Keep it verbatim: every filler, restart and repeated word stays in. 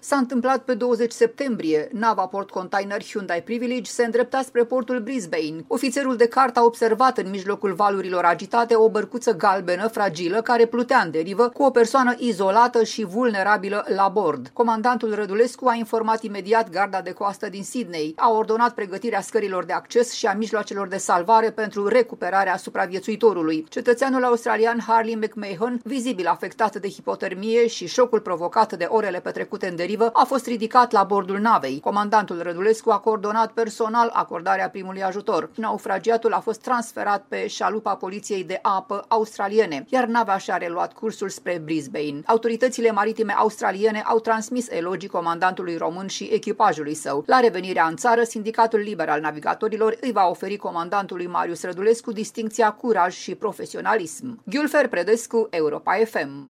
S-a întâmplat pe douăzeci septembrie. Nava portcontainer Hyundai Privilege se îndrepta spre portul Brisbane. Ofițerul de cart a observat în mijlocul valurilor agitate o bărcuță galbenă fragilă care plutea în derivă cu o persoană izolată și vulnerabilă la bord. Comandantul Rădulescu a informat imediat garda de coastă din Sydney. A ordonat pregătirea scărilor de acces și a mijloacelor de salvare pentru recuperarea supraviețuitorului. Cetățeanul australian Harley McMahon, vizibil afectat de hipotermie și șocul provocat de orele petrecute în derivă, a fost ridicat la bordul navei. Comandantul Rădulescu a coordonat personal acordarea primului ajutor. Naufragiatul a fost transferat pe șalupa poliției de apă australiene, iar nava și-a reluat cursul spre Brisbane. Autoritățile maritime australiene au transmis elogii comandantului român și echipajului său. La revenirea în țară, Sindicatul Liber al Navigatorilor îi va oferi comandantului Marius Rădulescu distincția curaj și profesionalism. Ghiulfer Predescu, Europa F M.